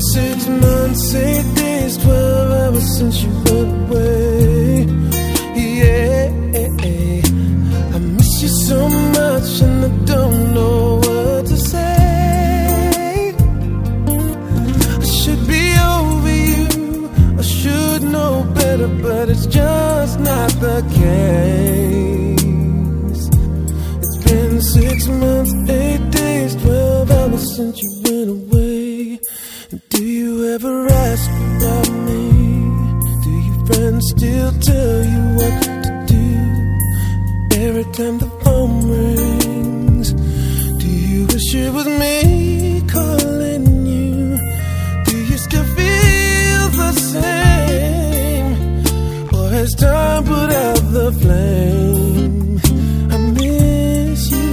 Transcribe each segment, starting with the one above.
6 months, 8 days, 12 hours since you went away. Yeah, I miss you so much and I don't know what to say. I should be over you, I should know better, but it's just not the case. It's been 6 months, 8 days, 12 hours since you went away. Do you ever ask about me? Do your friends still tell you what to do every time the phone rings? Do you wish it was me calling you? Do you still feel the same? Or has time put out the flame? I miss you.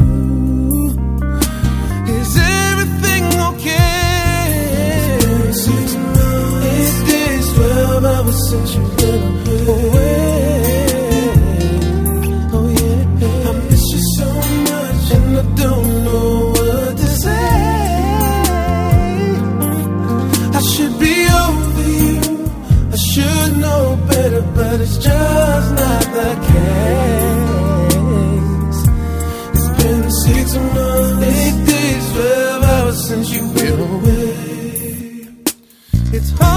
Is everything okay? 6 months, 8 days, 12 hours since you went away. Oh yeah, I miss you so much and I don't know what to say. I should be over you, I should know better, but it's just not the case. It's been 6 months, 8 days, 12 hours since you went away. It's hard